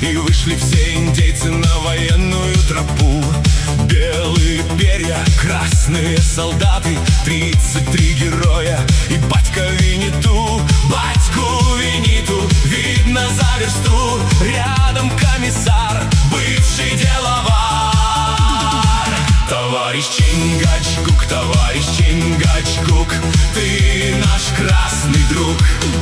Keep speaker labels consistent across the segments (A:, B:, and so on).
A: И вышли все индейцы на военную тропу. Белые перья, красные солдаты, 33 героя и батька Винниту. Батьку Винниту видно за версту, рядом комиссар, бывший деловар. Товарищ Чингачгук, товарищ Чингачгук, ты наш красный друг.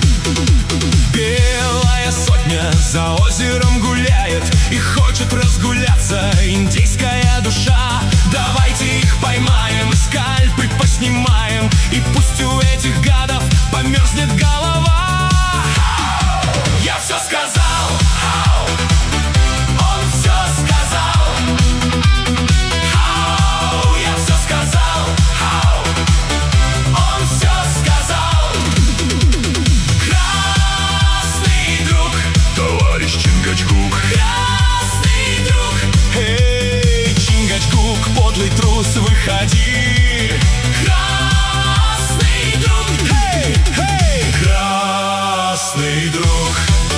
A: Белая сотня за озером гуляет и хочет разгуляться индейская душа. Давайте их поймаем, скальпы поснимаем, и пусть у этих гадов померзнет голова. Я все сказал, он все сказал. Я все сказал, он все сказал. Красный друг, товарищ Чингачгук, красный друг. Эй, Чингачгук, подлый трус, выходи. Красный друг, эй, эй, красный друг.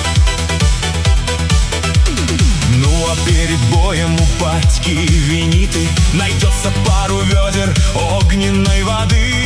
A: Ну а перед боем у батьки Винниты найдется пару ведер огненной воды.